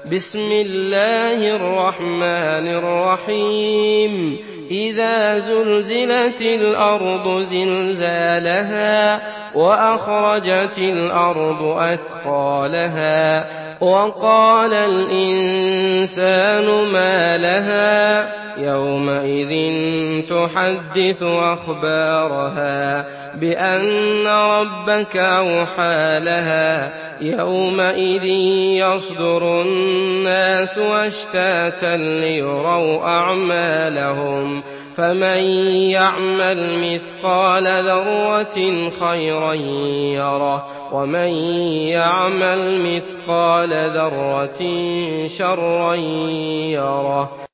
بسم الله الرحمن الرحيم إذا زلزلت الأرض زلزالها وأخرجت الأرض أثقالها وقال الإنسان ما لها يومئذ تحدث أخبارها بأن ربك أوحى لها يومئذ يصدر الناس أشتاتا ليروا أعمالهم فمن يعمل مثقال ذرة خيرا يره ومن يعمل مثقال ذرة شرا يره